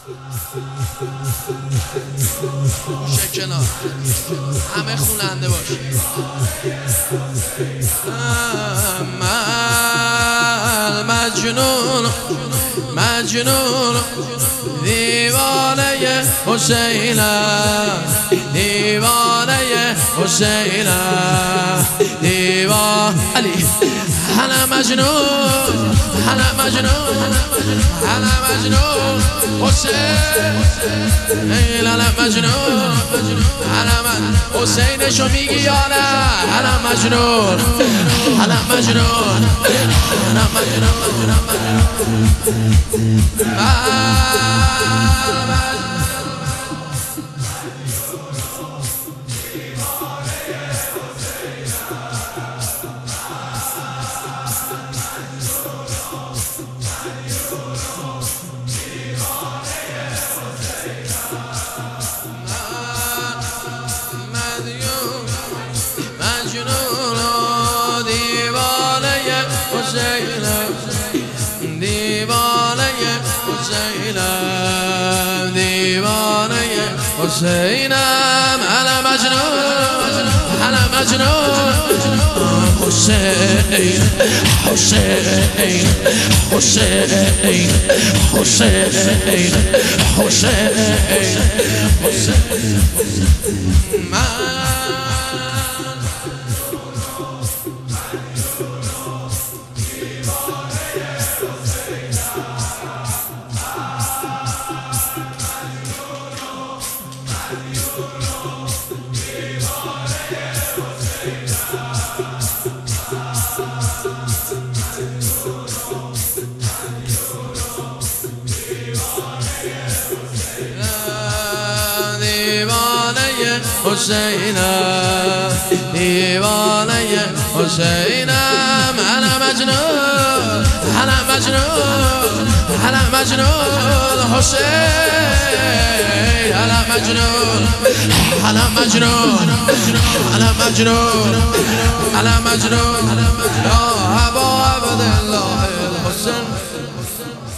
شکنار همه خوننده باش. مجنون مجنون دیوانه حسینم، دیوانه حسینم، دیوانه علی. انا مجنون انا مجنون انا مجنون حسین، انا مجنون انا حسینشو میگی یا نه؟ انا مجنون انا مجنون انا مجنون حسینم. انا مجنون انا مجنون حسین حسین حسین حسین حسین حسین حسینم، دیوانه حسینم. انا مجنون انا مجنون انا مجنون حسین، انا مجنون انا مجنون انا مجنون انا مجنون یا ابا عبدالله الحسین.